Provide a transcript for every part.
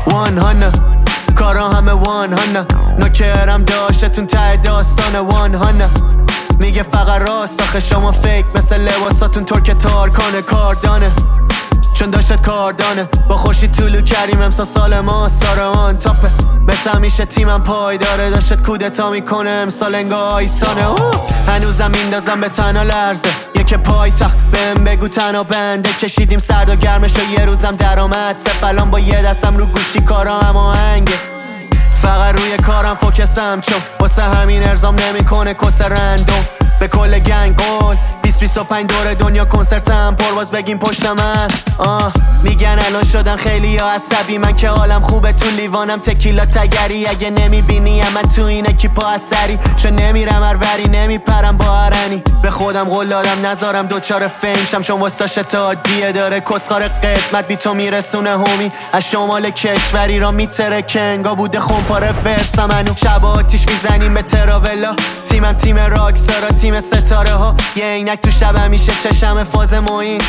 وان هانا کارا همه وان هانا نوکرم داشتتون ته داستان وان هانا میگه فقط راست آخه شما فیک مثل لباساتون ترک تارکانه کاردانه چون داشتت کاردانه با خوشی طولو کردیم امسا سال ماست داره آن تاپه مثل همیشه تیمم پای داره داشتت کودتا میکنه امسال انگاه آیسانه هنوزم میندازم به تنها لرزه یکی پای تخت بهم بگو تنها بنده کشیدیم سرد و گرمش و یه روزم درآمد سفلان با یه دستم رو گوشی کارا هم آهنگه فقط روی کارم فوکسم چون واسه همین ارزام نمیکنه کس رندوم به کل گنگ قول 20-25 دور دنیا کنسرتم پرواز بگیم پشت من میگن الان شدن خیلی یا عصبی من که حالم خوبه تو لیوانم تکیلا تگری اگه نمیبینی من تو این اکیپا اثری چون نمیرم اروری نمیپرم با هرنی به خودم قول دادم نذارم دوچار فیم شم چون وستاش تا دیه داره کسخار قدمت بی تو میرسونه هومی از شمال کشوری را میتره کنگا بوده خونپاره ورسم هنو شب آتیش میزنیم به تراولا تیمم تیم راکستارا تیم ستاره ها یه عینک تو شب همیشه چشم فاز موین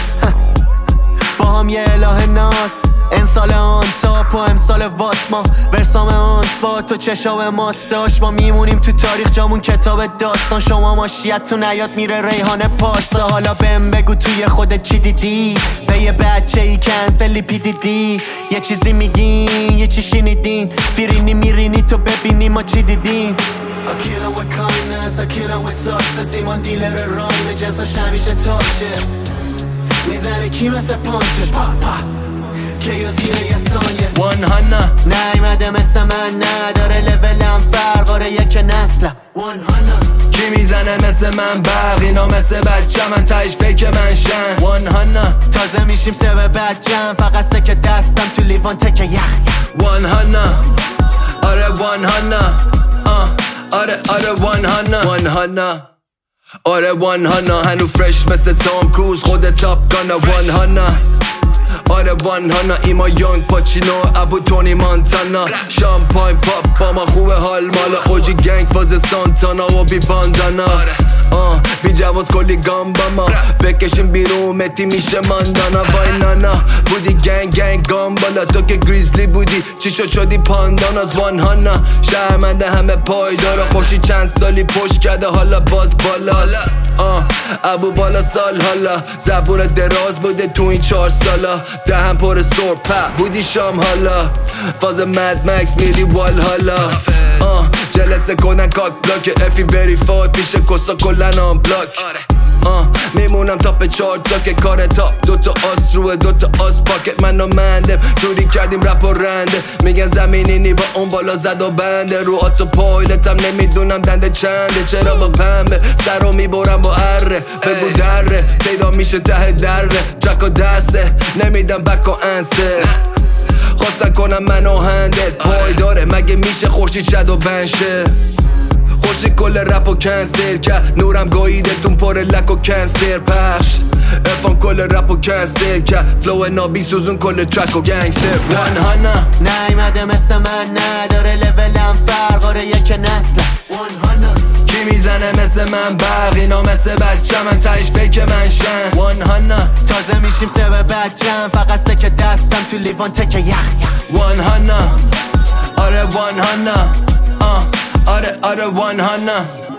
با هم یه اله ناس انسال آن تاپ و امسال واسما ورسام آن سپات و چشاو ماست داشت ما میمونیم تو تاریخ جامون کتاب داستان شما ماشیت تو نیاد میره ریحانه پاستا حالا بهم بگو توی خودت چی دیدی به یه بچه ای کنسلی پی دیدی یه چیزی میگین یه چی شنیدین فیرینی میرینی تو ببینی ما چی دیدیم I kill him with kindness, I kill him with success ایمان دیلر رایم جنساش همیشه تاشه میزنه کی مثل پانچش پا پا که یا زیره یه ثانیه وان هانا نیمده مثل من نداره لولم فرقاره یک نسلم وان هانا کی میزنه مثل من برق اینا مثل بچه من تایش فکر من شن وان هانا تازه میشیم سه به بچم فقط سکه دستم تو لیوان تکه یخ وان هانا آره وان هانا آره وان هانا آره وان هانا هنو فرش مثل تام کروز خود تاپ گانا وان هانا آره وان هانا ایما یانگ پاچینو ابو تونی مانتانا شامپاین پاپ با ما خوبه حال مالا اوجی گنگ فاز سانتانا و بی باندانا بی جواز کلی گام با ما بکشیم بیرون متی میشه ماندانا وای نانا بودی گنگ گام بالا تو که گریزلی بودی چی شدی پانداناز وان هانا شرمنده همه پایدارا خوشی چند سالی پشت کرده حالا باز بالاست ابو بالا سال حالا زبون دراز بوده تو این 4 سالا دهم پر سرپا بودی شام حالا فاز مد مکس میری وال حالا جلسه کنن کاک بلاک افی وریفاید پیش کسا کلن آن بلاک میمونم تاپ 4 تا که کار تاپ دوتا آس روه دوتا آس پاکت من و مندم جوری کردیم رپ و رنده میگن زمینینی با اون بالا زد و بنده رو آتو پایلتم نمیدونم دنده چنده چرا با پنبه سر رو میبرم با اره بگو دره پیدا میشه ته دره ترک و دسته نمیدم بک و انسه خواستن کنم من و هندت پای داره مگه میشه خورشید شد و بنشه خوشی کل رپ و کنسل کرد نورم گاییدتون پر لک و کنسر پخش افام کل رپ و کنسل کرد فلو نابی سوزون کل ترک و گنگستر وان هانا نیمده مثل من نداره لولم فرقاره یک نسلم وان هانا کی میزنه مثل من برق اینا مثل بچه من تایش فکر من شن وان هانا تازه میشیم سه به بچم فقط سکه دستم تو لیوان تکه یخ وان هانا آره وان هانا آره وان هانا